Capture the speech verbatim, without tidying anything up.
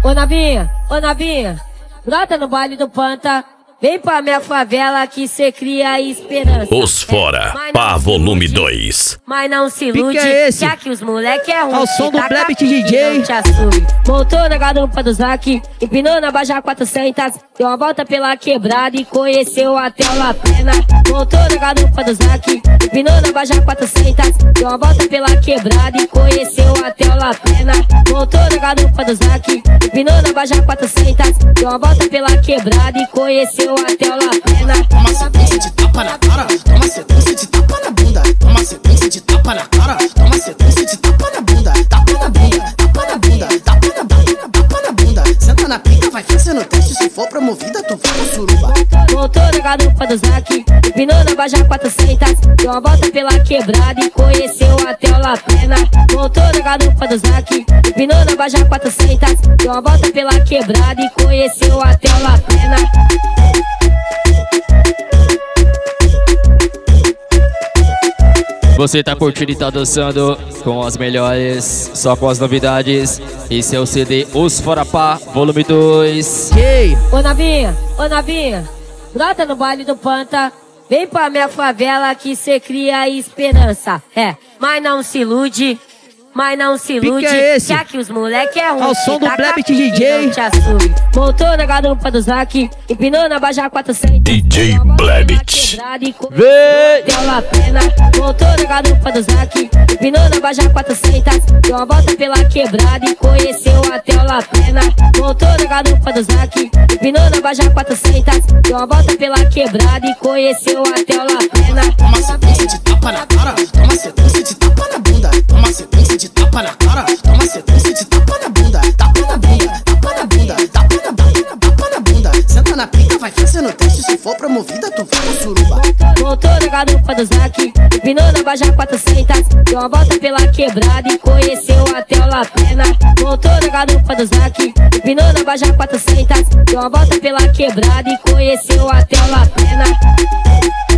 Ô novinha, ô novinha, brota no baile do Panta. Vem pra minha favela que cê cria esperança. Os Fora, pá, volume dois. Mas não se ilude, é esse? que aqui os moleque é ruim. Ao som do Tá Blebit capim, D J. não te assume. Montou na garupa do Zac, empinou na Baja quatrocentos. Deu uma volta pela quebrada e conheceu até o La Plena. Montou na garupa do Zac, empinou na Baja quatrocentos. Deu uma volta pela quebrada e conheceu até o La Plena. Montou na garupa do Zac, empinou na Baja quatrocentos. Deu uma volta pela quebrada e conheceu até o La Plena. Toma sequência de tapa na cara, toma sequência de tapa na bunda. Toma sequência de tapa na cara, toma sequência de tapa na bunda. Tapa na bunda, tapa na bunda, tapa na bunda, tapa na bunda. Senta na pica, vai fazendo teste, se for promovida tu vai pro suruba. Montou na garupa do Zac, empinou na Baja quatrocentos. Deu uma volta pela quebrada e conheceu até o La Plena. Montou na garupa do Zac, empinou na Baja quatrocentos. Deu uma volta pela quebrada e conheceu até o La Plena. Você tá curtindo e tá dançando com as melhores, só com as novidades. Esse é o C D Os Fora Pá, volume dois. Ei, Ô novinha, ô novinha, brota no baile do Panta. Vem pra minha favela que cê cria esperança. É, mas não se ilude, mas não se ilude, é esse? que aqui os moleque é ruim. Ao som do Tá Blebit capim, D J. não te assume. Montou na garupa do Zac, empinou na Baja quatrocentos. D J Blebit. Vem! Deu La Plena, montou na garupa do Zac, empinou na Baja quatrocentos. Deu uma volta pela quebrada e conheceu até o La Plena. Montou na garupa do Zac, empinou na Baja quatrocentos. Deu uma volta pela quebrada e conheceu até o La Plena. Toma sequência de tapa na cara, toma sequência de tapa na bunda. Toma sequência de tapa na cara, toma sequência de tapa na bunda. Tapa na bunda, tapa na bunda, tapa na bunda, tapa na bunda. Senta na pica, vai fazendo teste, se for promovida tu vai pro suruba. Montou na garupa do Zac, empinou na Baja quatrocentos. Deu uma volta pela quebrada e conheceu até o La Plena. Montou na garupa do Zac, empinou na Baja quatrocentos. Deu uma volta pela quebrada e conheceu até o La Plena.